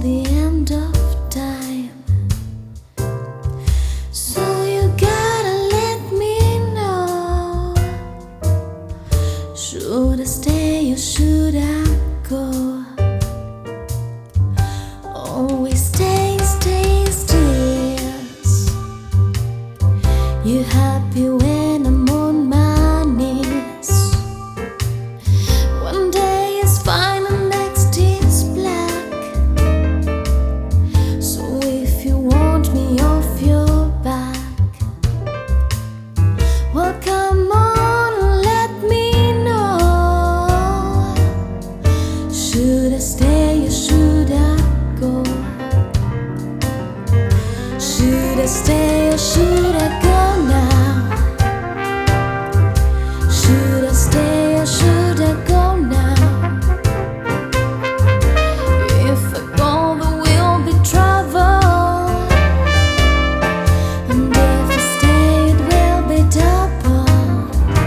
the end of time. So you gotta let me know. Should I stay or should I go? Always stay, stay, stays. You happy when I'm on my knees? One day is fine and next is black. So if you want me off your back, well come on and let me know. Should I stay or should I go? Should I stay or should I go now? Should I stay or should I go now? If I go there will be trouble, and if I stay it will be double.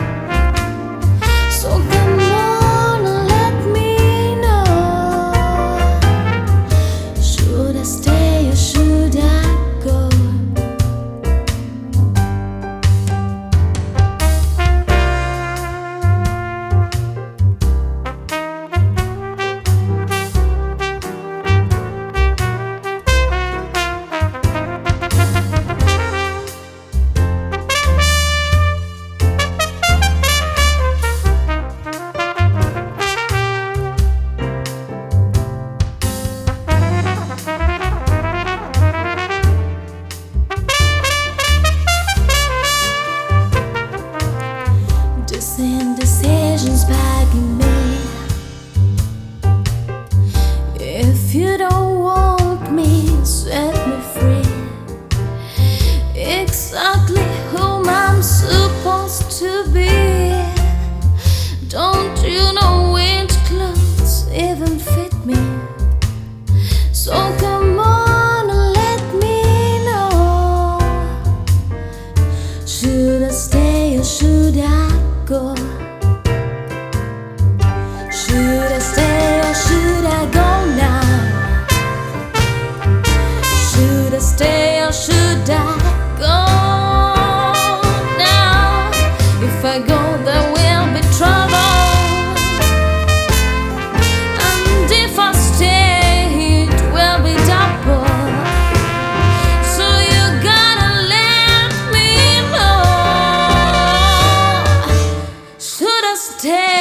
So come on and let me know. Should I stay or should I go? Indecisions bugging me. If you don't want me, set me free. Exactly whom I'm supposed to be. Don't you know which clothes even fit me? So come on and let me know. Should I stay or should I go? Should I stay or should I go now? Should I stay or should I go now? If I go there will be trouble, and if I stay it will be double. So you gotta let me know. Should I stay